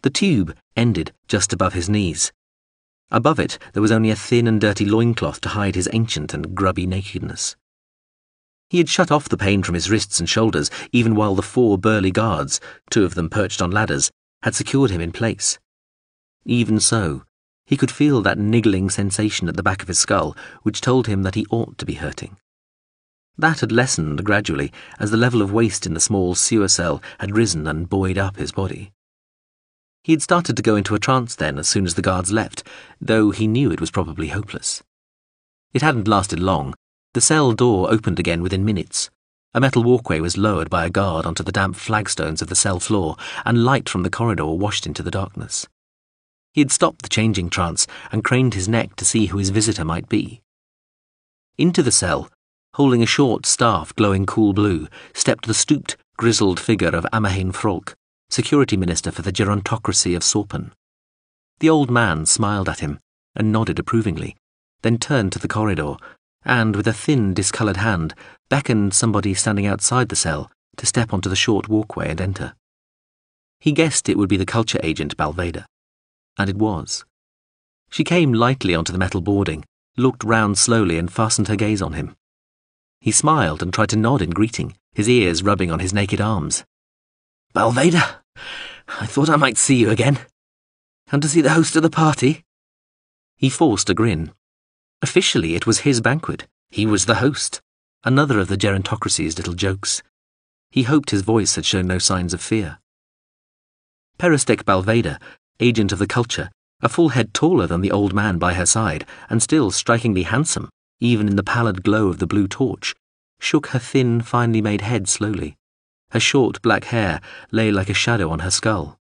The tube ended just above his knees. Above it there was only a thin and dirty loincloth to hide his ancient and grubby nakedness. He had shut off the pain from his wrists and shoulders even while the 4 burly guards, 2 of them perched on ladders, had secured him in place. Even so, he could feel that niggling sensation at the back of his skull which told him that he ought to be hurting. That had lessened gradually as the level of waste in the small sewer cell had risen and buoyed up his body. He had started to go into a trance then as soon as the guards left, though he knew it was probably hopeless. It hadn't lasted long. The cell door opened again within minutes. A metal walkway was lowered by a guard onto the damp flagstones of the cell floor, and light from the corridor washed into the darkness. He had stopped the changing trance and craned his neck to see who his visitor might be. Into the cell, holding a short staff glowing cool blue, stepped the stooped, grizzled figure of Amahane Frolk, security minister for the gerontocracy of Sorpen. The old man smiled at him and nodded approvingly, then turned to the corridor and, with a thin, discoloured hand, beckoned somebody standing outside the cell to step onto the short walkway and enter. He guessed it would be the culture agent Balveda, and it was. She came lightly onto the metal boarding, looked round slowly and fastened her gaze on him. He smiled and tried to nod in greeting, his ears rubbing on his naked arms. "Balveda, I thought I might see you again. Come to see the host of the party?" He forced a grin. Officially, it was his banquet. He was the host. Another of the gerontocracy's little jokes. He hoped his voice had shown no signs of fear. Peristek Balveda, agent of the culture, a full head taller than the old man by her side, and still strikingly handsome, even in the pallid glow of the blue torch, shook her thin, finely made head slowly. Her short black hair lay like a shadow on her skull.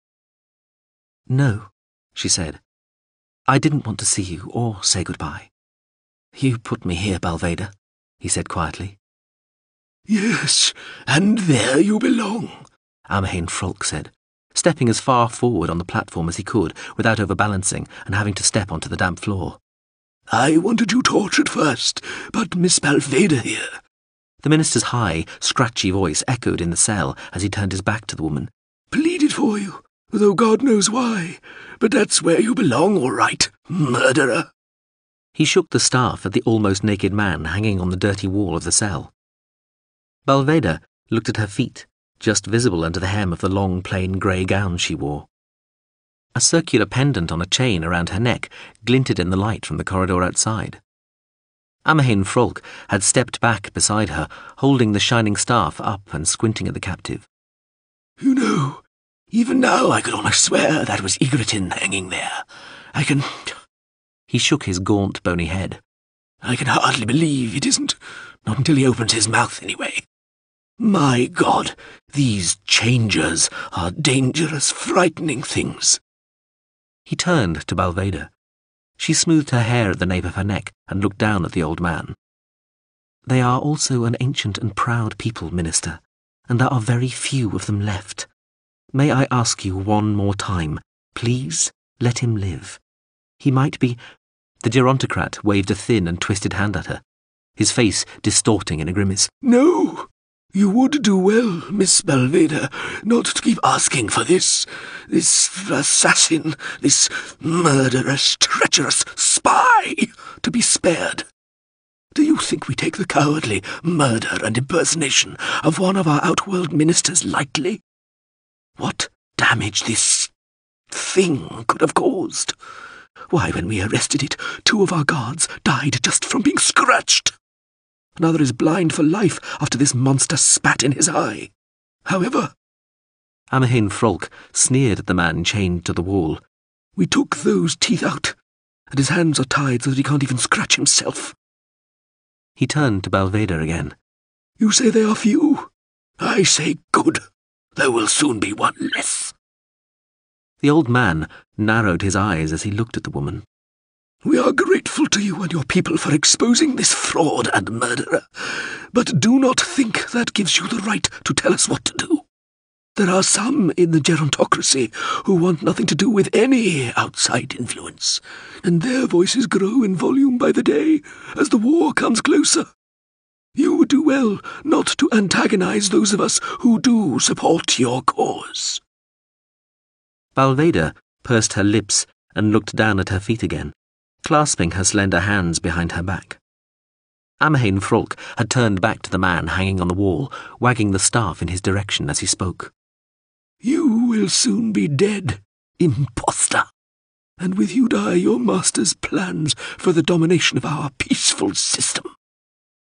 "No," she said. "I didn't want to see you or say goodbye. You put me here, Balveda," he said quietly. "Yes, and there you belong," Amahane Frolk said, stepping as far forward on the platform as he could without overbalancing and having to step onto the damp floor. "I wanted you tortured first, but Miss Balveda here—" The minister's high, scratchy voice echoed in the cell as he turned his back to the woman. "Pleaded for you, though God knows why, but that's where you belong, all right, murderer." He shook the staff at the almost naked man hanging on the dirty wall of the cell. Balveda looked at her feet, just visible under the hem of the long plain grey gown she wore. A circular pendant on a chain around her neck glinted in the light from the corridor outside. Amahane Frolk had stepped back beside her, holding the shining staff up and squinting at the captive. "You know, even now I could almost swear that was Ygritte hanging there. He shook his gaunt, bony head. I can hardly believe it isn't. Not until he opens his mouth, anyway. My God, these changers are dangerous, frightening things." He turned to Balveda. She smoothed her hair at the nape of her neck and looked down at the old man. "They are also an ancient and proud people, Minister, and there are very few of them left. May I ask you one more time, please let him live. He might be—" The gerontocrat waved a thin and twisted hand at her, his face distorting in a grimace. "No! You would do well, Miss Balveda, not to keep asking for this assassin, this murderous, treacherous spy, to be spared. Do you think we take the cowardly murder and impersonation of one of our outworld ministers lightly? What damage this thing could have caused? Why, when we arrested it, 2 of our guards died just from being scratched. Another is blind for life after this monster spat in his eye. However—" Amahane Frolk sneered at the man chained to the wall. "We took those teeth out, and his hands are tied so that he can't even scratch himself." He turned to Balveda again. "You say they are few? I say good. There will soon be one less." The old man narrowed his eyes as he looked at the woman. "We are grateful to you and your people for exposing this fraud and murderer, but do not think that gives you the right to tell us what to do. There are some in the gerontocracy who want nothing to do with any outside influence, and their voices grow in volume by the day as the war comes closer. You would do well not to antagonize those of us who do support your cause." Balveda pursed her lips and looked down at her feet again, clasping her slender hands behind her back. Amahane Frolk had turned back to the man hanging on the wall, wagging the staff in his direction as he spoke. You will soon be dead, impostor, and with you die your master's plans for the domination of our peaceful system.